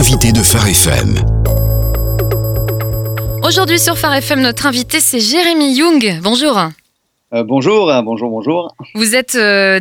l'invité de Phare FM. Aujourd'hui sur Phare FM, notre invité c'est Jérémy Young. Bonjour. Bonjour. Vous êtes l'un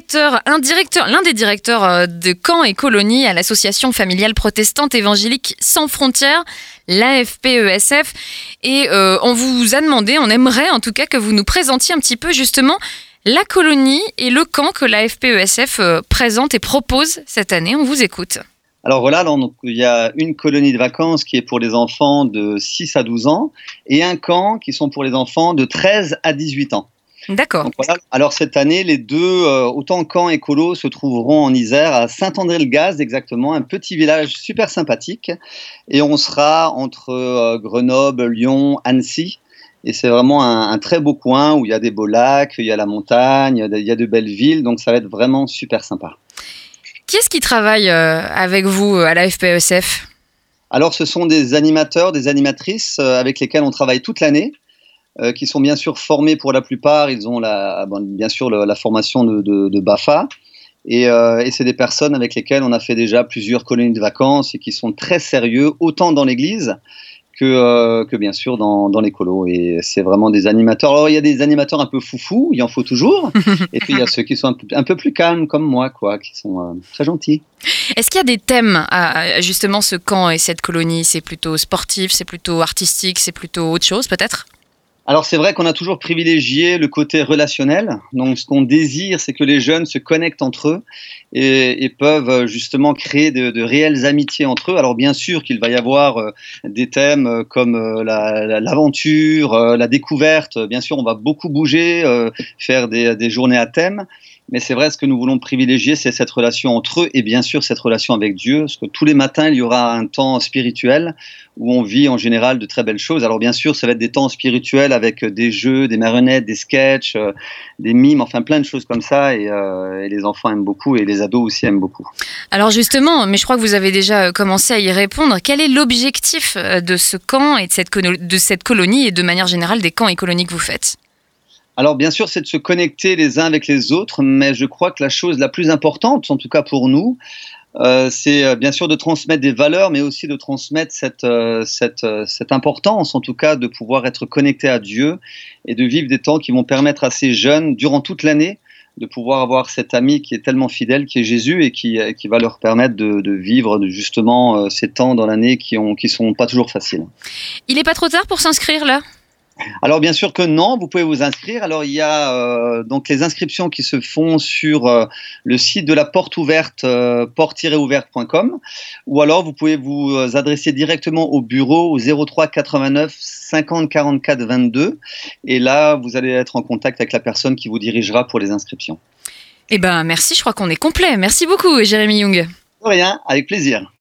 des directeurs de camps et colonies à l'association familiale protestante évangélique sans frontières, l'AFPESF. Et on vous a demandé, on aimerait en tout cas que vous nous présentiez un petit peu justement la colonie et le camp que l'AFPESF présente et propose cette année. On vous écoute. Alors voilà, donc, il y a une colonie de vacances qui est pour les enfants de 6 à 12 ans et un camp qui sont pour les enfants de 13 à 18 ans. D'accord. Donc voilà. Alors cette année, les deux, autant camp et colo, se trouveront en Isère, à Saint-André-le-Gaz exactement, un petit village super sympathique. Et on sera entre Grenoble, Lyon, Annecy. Et c'est vraiment un très beau coin où il y a des beaux lacs, il y a la montagne, il y a de belles villes. Donc ça va être vraiment super sympa. Qui est-ce qui travaille avec vous à la FPESF ? Alors ce sont des animateurs, des animatrices avec lesquels on travaille toute l'année, qui sont bien sûr formés pour la plupart. Ils ont bien sûr la formation de BAFA. Et c'est des personnes avec lesquelles on a fait déjà plusieurs colonies de vacances et qui sont très sérieux, autant dans l'église que bien sûr dans les colos. Et c'est vraiment des animateurs. Alors il y a des animateurs un peu foufous, il en faut toujours. Et puis il y a ceux qui sont un peu plus calmes comme moi, qui sont très gentils. Est-ce qu'il y a des thèmes à justement ce camp et cette colonie ? C'est plutôt sportif, c'est plutôt artistique, c'est plutôt autre chose peut-être ? Alors c'est vrai qu'on a toujours privilégié le côté relationnel. Donc ce qu'on désire, c'est que les jeunes se connectent entre eux et peuvent justement créer de réelles amitiés entre eux. Alors bien sûr qu'il va y avoir des thèmes comme l'aventure, la découverte. Bien sûr, on va beaucoup bouger, faire des journées à thème. Mais c'est vrai, ce que nous voulons privilégier, c'est cette relation entre eux et bien sûr cette relation avec Dieu. Parce que tous les matins, il y aura un temps spirituel où on vit en général de très belles choses. Alors bien sûr, ça va être des temps spirituels avec des jeux, des marionnettes, des sketchs, des mimes, enfin plein de choses comme ça. Et les enfants aiment beaucoup et les ados aussi aiment beaucoup. Alors justement, mais je crois que vous avez déjà commencé à y répondre. Quel est l'objectif de ce camp et de cette colonie et de manière générale des camps et colonies que vous faites ? Alors bien sûr, c'est de se connecter les uns avec les autres, mais je crois que la chose la plus importante, en tout cas pour nous, c'est bien sûr de transmettre des valeurs, mais aussi de transmettre cette importance, en tout cas, de pouvoir être connecté à Dieu et de vivre des temps qui vont permettre à ces jeunes, durant toute l'année, de pouvoir avoir cet ami qui est tellement fidèle, qui est Jésus, et qui va leur permettre de vivre justement ces temps dans l'année qui sont pas toujours faciles. Il n'est pas trop tard pour s'inscrire là ? Alors bien sûr que non, vous pouvez vous inscrire. Alors il y a donc les inscriptions qui se font sur le site de la porte ouverte, porte-ouverte.com, ou alors vous pouvez vous adresser directement au bureau au 03 89 50 44 22, et là vous allez être en contact avec la personne qui vous dirigera pour les inscriptions. Eh ben merci, je crois qu'on est complet. Merci beaucoup Jérémy Young. De rien, avec plaisir.